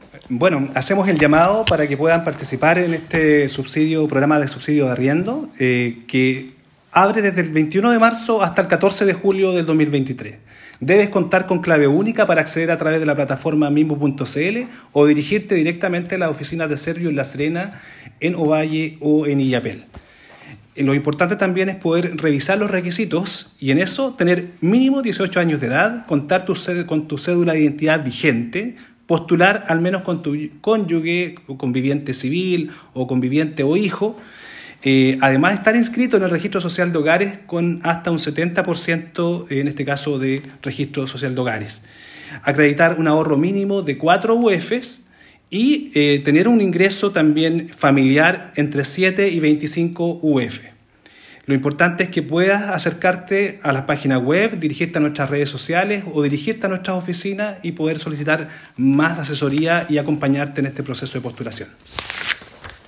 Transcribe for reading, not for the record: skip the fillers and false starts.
Bueno, hacemos el llamado para que puedan participar en este programa de subsidio de arriendo, que abre desde el 21 de marzo hasta el 14 de julio del 2023. Debes contar con clave única para acceder a través de la plataforma mimbu.cl o dirigirte directamente a las oficinas de Servio en La Serena, en Ovalle o en Illapel. Lo importante también es poder revisar los requisitos y en eso tener mínimo 18 años de edad, contar con tu cédula de identidad vigente, postular al menos con tu cónyuge, o conviviente civil o conviviente o hijo. Además, estar inscrito en el registro social de hogares con hasta un 70%, en este caso, de registro social de hogares. Acreditar un ahorro mínimo de 4 UFs y tener un ingreso también familiar entre 7 y 25 UF. Lo importante es que puedas acercarte a la página web, dirigirte a nuestras redes sociales o dirigirte a nuestras oficinas y poder solicitar más asesoría y acompañarte en este proceso de postulación.